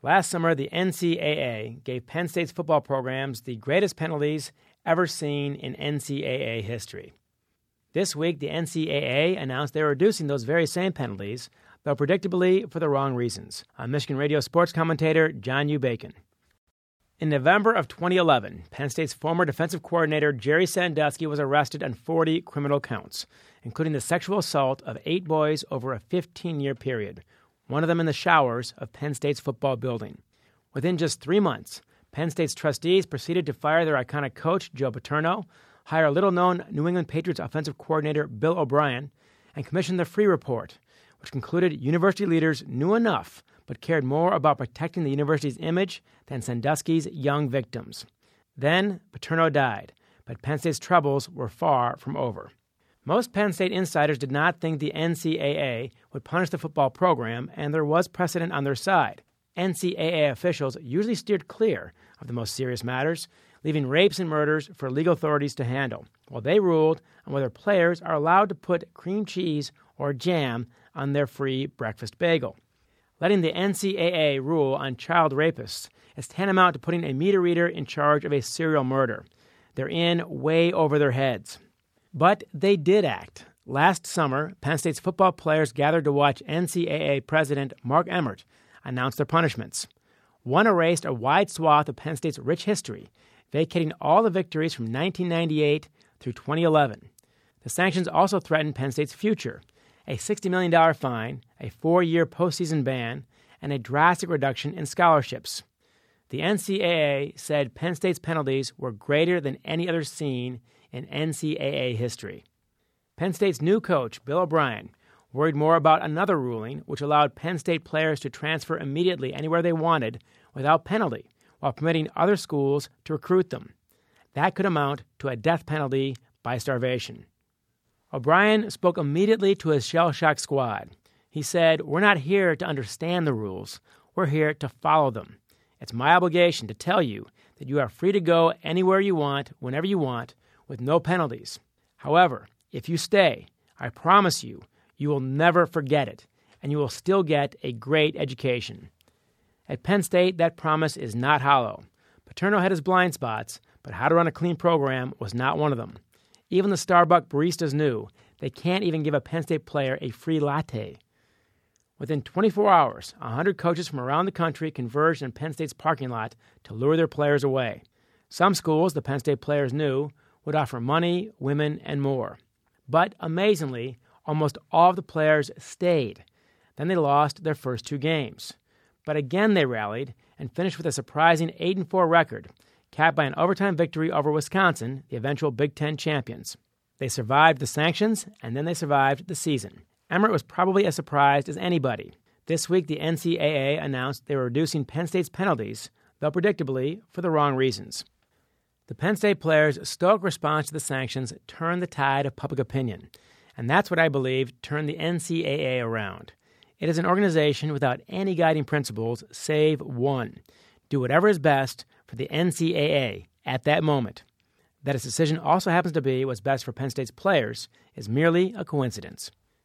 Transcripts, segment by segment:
Last summer, the NCAA gave Penn State's football programs the greatest penalties ever seen in NCAA history. This week, the NCAA announced they were reducing those very same penalties, though predictably for the wrong reasons. I'm Michigan radio sports commentator John U. Bacon. In November of 2011, Penn State's former defensive coordinator Jerry Sandusky was arrested on 40 criminal counts, including the sexual assault of 8 boys over a 15-year period, one of them in the showers of Penn State's football building. Within just 3 months, Penn State's trustees proceeded to fire their iconic coach, Joe Paterno, hire little-known New England Patriots offensive coordinator Bill O'Brien, and commission the Free Report, which concluded university leaders knew enough but cared more about protecting the university's image than Sandusky's young victims. Then, Paterno died, but Penn State's troubles were far from over. Most Penn State insiders did not think the NCAA would punish the football program, and there was precedent on their side. NCAA officials usually steered clear of the most serious matters, leaving rapes and murders for legal authorities to handle, while they ruled on whether players are allowed to put cream cheese or jam on their free breakfast bagel. Letting the NCAA rule on child rapists is tantamount to putting a meter reader in charge of a serial murder. They're in way over their heads. But they did act. Last summer, Penn State's football players gathered to watch NCAA President Mark Emmert announce their punishments. One erased a wide swath of Penn State's rich history, vacating all the victories from 1998 through 2011. The sanctions also threatened Penn State's future, a $60 million fine, a 4-year postseason ban, and a drastic reduction in scholarships. The NCAA said Penn State's penalties were greater than any other seen in NCAA history. Penn State's new coach, Bill O'Brien, worried more about another ruling which allowed Penn State players to transfer immediately anywhere they wanted without penalty, while permitting other schools to recruit them. That could amount to a death penalty by starvation. O'Brien spoke immediately to his shell-shocked squad. He said, "We're not here to understand the rules. We're here to follow them. It's my obligation to tell you that you are free to go anywhere you want, whenever you want, with no penalties. However, if you stay, I promise you, you will never forget it, and you will still get a great education." At Penn State, that promise is not hollow. Paterno had his blind spots, but how to run a clean program was not one of them. Even the Starbucks baristas knew they can't even give a Penn State player a free latte. Within 24 hours, 100 coaches from around the country converged in Penn State's parking lot to lure their players away. Some schools, the Penn State players knew, would offer money, women, and more. But amazingly, almost all of the players stayed. Then they lost their first 2 games. But again they rallied and finished with a surprising 8-4 record, capped by an overtime victory over Wisconsin, the eventual Big Ten champions. They survived the sanctions, and then they survived the season. Emmert was probably as surprised as anybody. This week, the NCAA announced they were reducing Penn State's penalties, though predictably for the wrong reasons. The Penn State players' stoic response to the sanctions turned the tide of public opinion, and that's what I believe turned the NCAA around. It is an organization without any guiding principles save one: do whatever is best for the NCAA at that moment. That its decision also happens to be what's best for Penn State's players is merely a coincidence.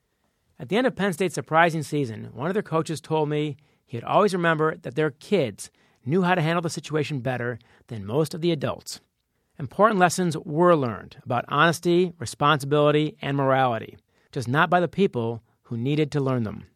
At the end of Penn State's surprising season, one of their coaches told me he would always remember that their kids knew how to handle the situation better than most of the adults. Important lessons were learned about honesty, responsibility, and morality, just not by the people who needed to learn them.